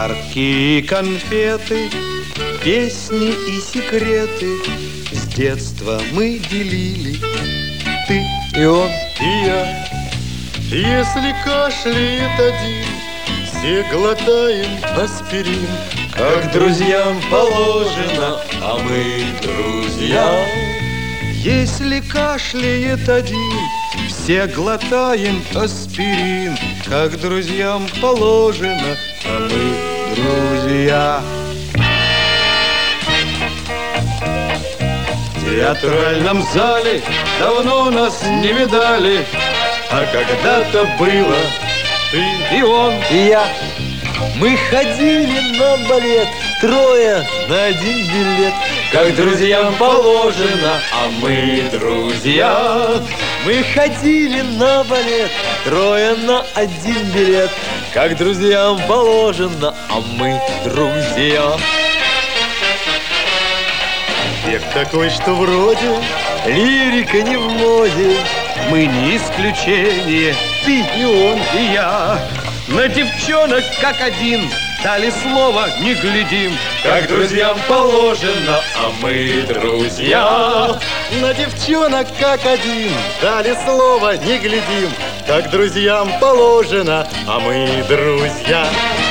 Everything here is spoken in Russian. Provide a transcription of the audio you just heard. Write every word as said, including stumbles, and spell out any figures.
Подарки и конфеты, песни и секреты с детства мы делили, ты И он. и я. Если кашляет один, все глотаем аспирин, как друзьям положено, а мы друзья. Если кашляет один, все глотаем аспирин, как друзьям положено, а мы друзья. В театральном зале давно нас не видали, а когда-то было ты и он. И я. Мы ходили на балет, трое на один билет, Как друзьям положено, а мы друзья. Мы ходили на балет, трое на один билет, как друзьям положено, а мы друзья. Век такой, что вроде Лирика не в моде. мы не исключение, ты и он и я. На девчонок как один дали слово, не глядим, как друзьям положено, а мы друзья. На девчонок как один дали слово, не глядим, как друзьям положено, а мы друзья.